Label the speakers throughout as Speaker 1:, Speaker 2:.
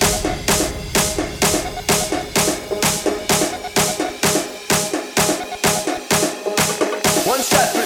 Speaker 1: One shot for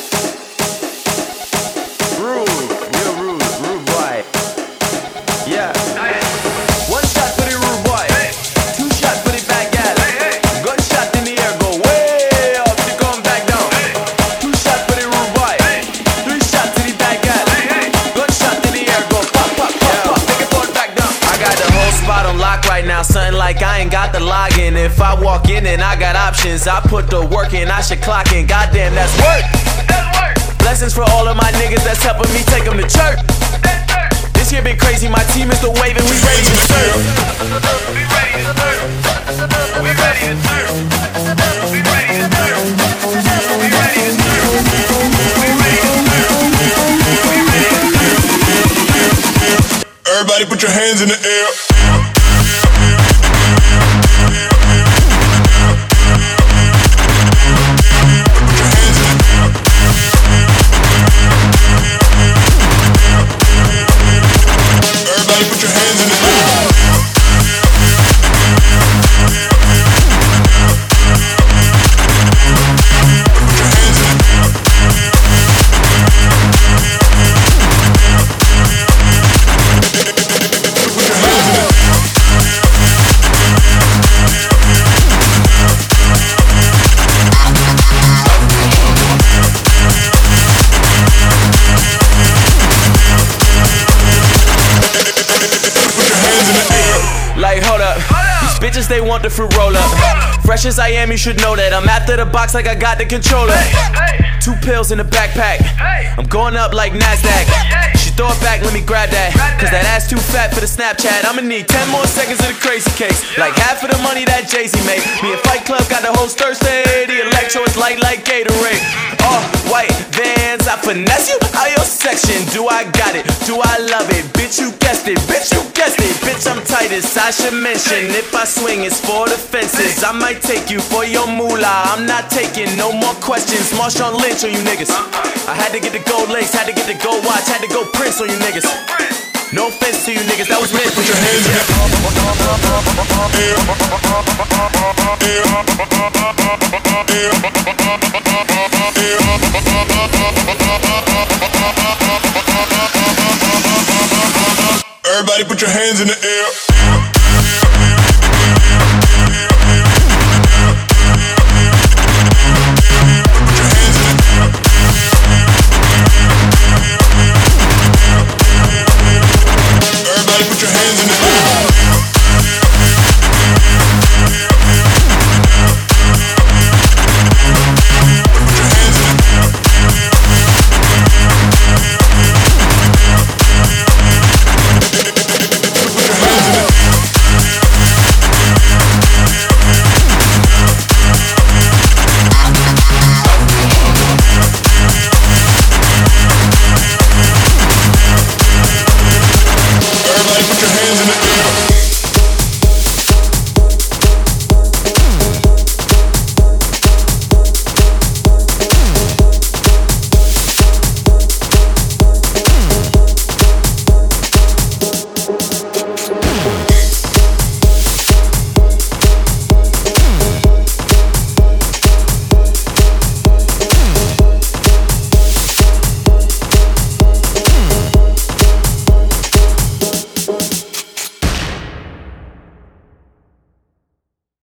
Speaker 1: Rude, real rude boy. Yeah. One shot for the rude boy. Two shots for the bad gal. Gunshot in the air, go way up, she going back down. Two shots for the rude boy. Three shots to the bad gal. Gunshot in the air, go pop, pop, pop, pop. Take it forward, back down. I got the whole spot on lock right now, something like I ain't got the login. If I walk in and I got options, I put the work in, I should clock in. Goddamn, that's work. Blessings for all of my niggas that's helping me take them to church. This year been crazy, my team is the wave and we ready to serve. We ready to serve. We ready to serve. We ready to serve. We ready to serve. We ready to serve. We ready to serve.
Speaker 2: Everybody put your hands in the air. Put your hands in the air.
Speaker 1: Like, hold up, these bitches, they want the fruit roll up. Fresh as I am, you should know that I'm after the box like I got the controller. 2 pills in the backpack, I'm going up like NASDAQ. She throw it back, let me grab that, cause that ass too fat for the Snapchat. I'ma need 10 more seconds of the crazy case, like half of the money that Jay-Z made. Me and Fight Club got the whole Thursday, the electro is light like Gatorade. Oh, white Vans, I finesse you out your section. Do I got it? Do I love it? Bitch, you guessed it. Bitch, you guessed it. Bitch, I'm tightest, I should mention. If I swing, it's for the fences. I might take you for your moolah. I'm not taking no more questions. Marshawn Lynch on you niggas. I had to get the gold lace, had to get the gold watch, had to go Prince on you niggas. No offense to you niggas, that was meant.
Speaker 2: Put your hands in the air. Everybody put your hands in the air.